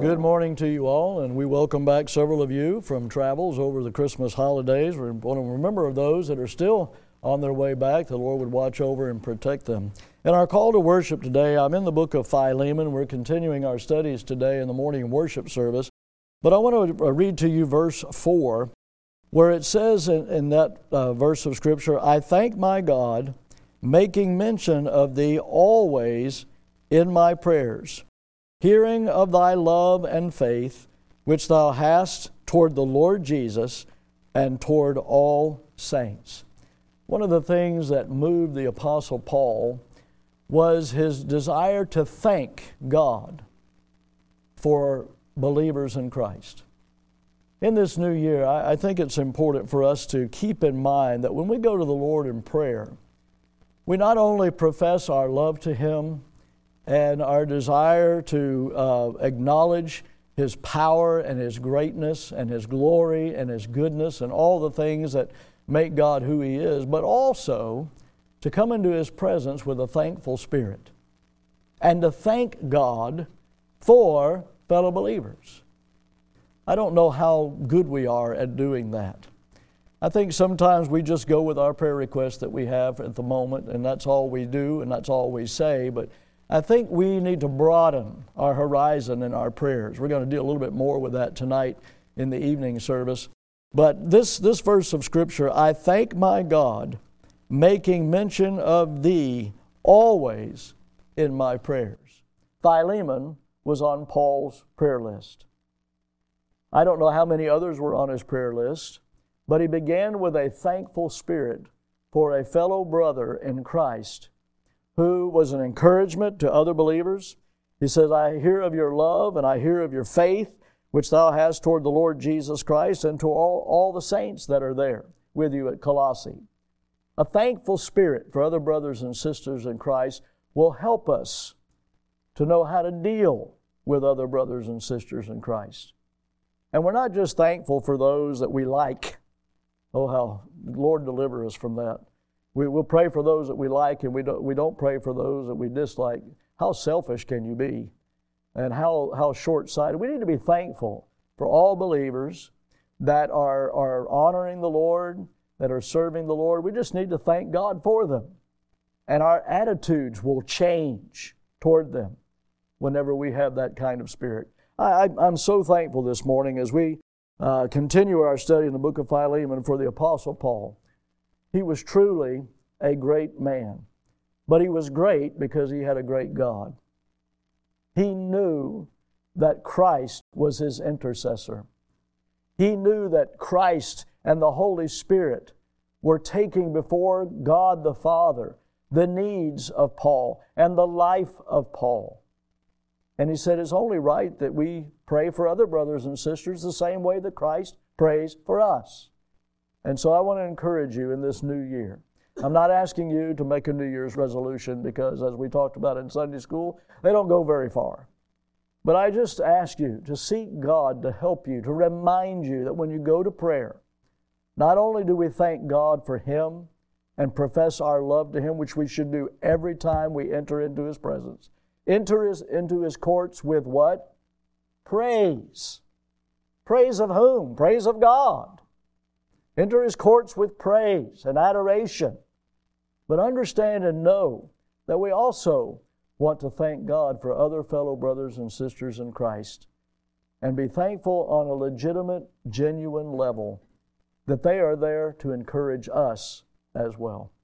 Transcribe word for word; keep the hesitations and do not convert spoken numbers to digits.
Good morning to you all, and we welcome back several of you from travels over the Christmas holidays. We want to remember those that are still on their way back. The Lord would watch over and protect them. In our call to worship today, I'm in the book of Philemon. We're continuing our studies today in the morning worship service. But I want to read to you verse four, where it says in, in that uh, verse of Scripture, "I thank my God, making mention of thee always in my prayers, hearing of thy love and faith, which thou hast toward the Lord Jesus and toward all saints." One of the things that moved the Apostle Paul was his desire to thank God for believers in Christ. In this new year, I, I think it's important for us to keep in mind that when we go to the Lord in prayer, we not only profess our love to Him and our desire to uh, acknowledge His power and His greatness and His glory and His goodness and all the things that make God who He is, but also to come into His presence with a thankful spirit and to thank God for fellow believers. I don't know how good we are at doing that. I think sometimes we just go with our prayer requests that we have at the moment, and that's all we do and that's all we say, but I think we need to broaden our horizon in our prayers. We're going to deal a little bit more with that tonight in the evening service. But this, this verse of Scripture, "I thank my God, making mention of thee always in my prayers." Philemon was on Paul's prayer list. I don't know how many others were on his prayer list, but he began with a thankful spirit for a fellow brother in Christ who was an encouragement to other believers. He says, "I hear of your love and I hear of your faith, which thou hast toward the Lord Jesus Christ and to all, all the saints that are there with you at Colossae." A thankful spirit for other brothers and sisters in Christ will help us to know how to deal with other brothers and sisters in Christ. And we're not just thankful for those that we like. Oh, how Lord deliver us from that. We will pray for those that we like, and we don't, we don't pray for those that we dislike. How selfish can you be? And how, how short-sighted. We need to be thankful for all believers that are, are honoring the Lord, that are serving the Lord. We just need to thank God for them. And our attitudes will change toward them whenever we have that kind of spirit. I, I, I'm so thankful this morning as we uh, continue our study in the book of Philemon for the Apostle Paul. He was truly a great man, but he was great because he had a great God. He knew that Christ was his intercessor. He knew that Christ and the Holy Spirit were taking before God the Father the needs of Paul and the life of Paul. And he said it's only right that we pray for other brothers and sisters the same way that Christ prays for us. And so I want to encourage you in this new year. I'm not asking you to make a New Year's resolution because, as we talked about in Sunday school, they don't go very far. But I just ask you to seek God to help you, to remind you that when you go to prayer, not only do we thank God for Him and profess our love to Him, which we should do every time we enter into His presence, enter his, into His courts with what? Praise. Praise of whom? Praise of God. Enter His courts with praise and adoration. But understand and know that we also want to thank God for other fellow brothers and sisters in Christ and be thankful on a legitimate, genuine level that they are there to encourage us as well.